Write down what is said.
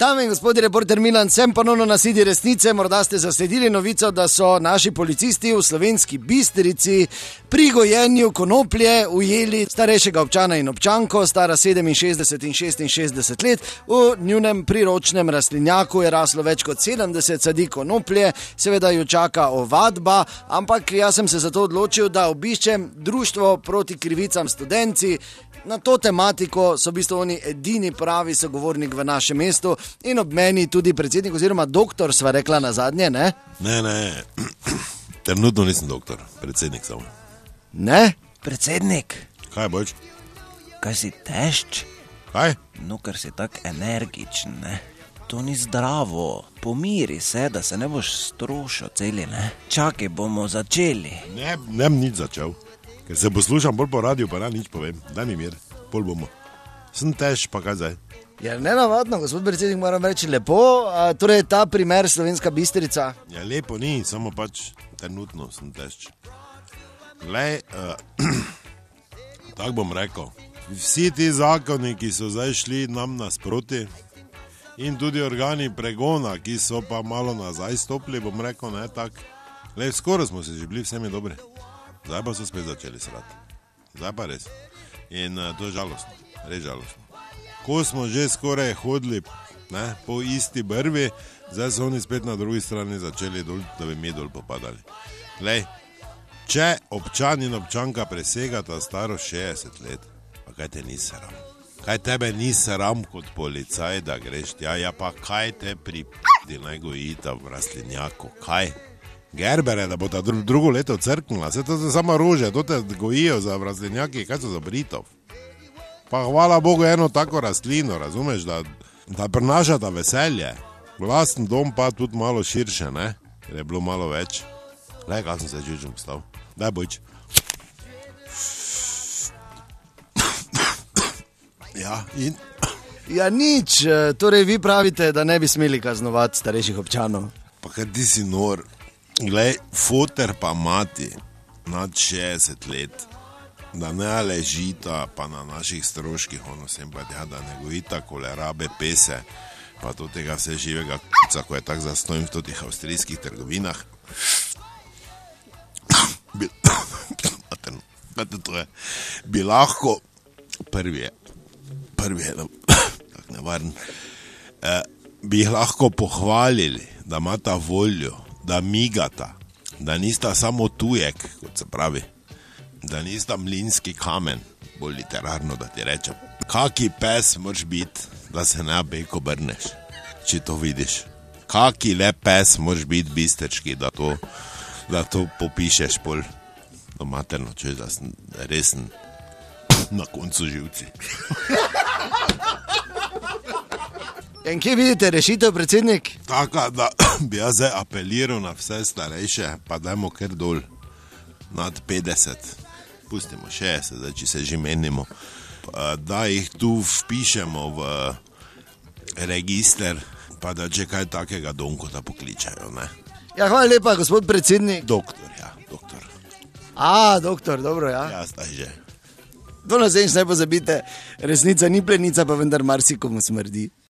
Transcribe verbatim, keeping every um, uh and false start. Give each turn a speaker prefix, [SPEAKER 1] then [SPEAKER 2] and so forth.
[SPEAKER 1] Dame in gospodje, reporter Milan, sem ponovno na sedi resnice. Morda ste zasledili novico, da so naši policisti v Slovenski Bistrici pri gojenju konoplje ujeli starejšega občana in občanko, stara sedeminšestdeset in šestinšestdeset let. V njunem priročnem rastlinjaku je raslo več kot sedemdeset sadi konoplje, seveda ju čaka ovadba, ampak jaz sem se zato odločil, da obiščem društvo proti krivicam Studenci. Na to tematiko so v bistvu oni edini pravi sogovornik v našem mestu in ob meni tudi predsednik oziroma doktor, sva rekla na zadnje, ne?
[SPEAKER 2] Ne, ne, trenutno nisem doktor, predsednik samo.
[SPEAKER 1] Ne? Predsednik?
[SPEAKER 2] Kaj boš?
[SPEAKER 3] Kaj si tešč?
[SPEAKER 2] Kaj?
[SPEAKER 3] No, ker si tak energičen, ne? To ni zdravo. Pomiri se, da se ne boš strošil celi, ne? Čakaj, bomo začeli.
[SPEAKER 2] Ne, ne bom nič začel. Ker se poslušam bolj po radiju, pa ne nič povem. Daj mi mir, pol bomo. Sem tež, pa kaj zdaj?
[SPEAKER 1] Ja, nenavadno, gospod predsednik, moram reči lepo. A, torej, ta primer Slovenska Bistrica.
[SPEAKER 2] Ja, lepo ni, samo pač trenutno sem tež. Glej, uh, tako bom rekel. Vsi ti zakoni, ki so zdaj šli nam nasproti in tudi organi pregona, ki so pa malo nazaj stopili, bom rekel, ne, tak. Glej, skoro smo se že bili vsemi dobri. Zdaj pa so spet začeli srati. Zdaj pa res. In uh, to je žalostno, res žalostno. Ko smo že skoraj hodili, ne, po isti brvi, zdaj so oni spet na drugi strani začeli dol, da bi mi dol popadali. Glej, če občan in občanka presegata staro šestdeset let, pa kaj te ni sram? Kaj tebe ni sram kot policaj, da greš tja? Ja pa kaj te pripiti naj gojita v rastlinjaku? Kaj? Gerbere, da bo ta dru- drugo leto crknila, vse to so samo rože, to te gojijo za rastlinjaki, kaj so za Britov. Pa hvala Bogu eno tako rastlino, razumeš, da, da prinaša ta veselje. Vlasten dom pa tudi malo širše, ne, ker je bilo malo več. Lej, kaj sem se čučem postal. Daj bojč. Ja, in...
[SPEAKER 1] Ja, nič, torej vi pravite, da ne bi smeli kaznovati starejših občanov.
[SPEAKER 2] Pa kaj ti si nor? Glej, foter pa mati nad šestdeset let, da ne ležita pa na naših stroških, ono sem pa tja, da ne gojita kolerabe, pese, pa to tega vse živega k***ca, ko je tak zastojim v totih avstrijskih trgovinah. Bi, to je, bi lahko, prvi je, prvi je, tak nevaren, eh, bi jih lahko pohvalili, da imata voljo, da migata, da nista samo tujek, kot se pravi, da nista mlinski kamen, bolj literarno, da ti rečem. Kaki pes moraš biti, da se ne beko brneš, če to vidiš? Kaki le pes moraš biti bistrčki, da to, da to popišeš pol do materno, če da sem resen na koncu živci.
[SPEAKER 1] In kje vidite rešitev, predsednik?
[SPEAKER 2] Taka, da bi jaz zdaj apeliral na vse starejše, pa dajmo kar dol nad petdeset, pustimo šestdeset, zdaj, če se že menimo, da jih tu vpišemo v register, pa da če kaj takega Donko da pokličajo, ne?
[SPEAKER 1] Ja, hvala lepa, gospod predsednik.
[SPEAKER 2] Doktor, ja, doktor.
[SPEAKER 1] A, doktor, dobro, ja.
[SPEAKER 2] Ja, zdaj že.
[SPEAKER 1] Do naslednjič ne pozabite, resnica ni plenica, pa vendar marsikomu smrdi.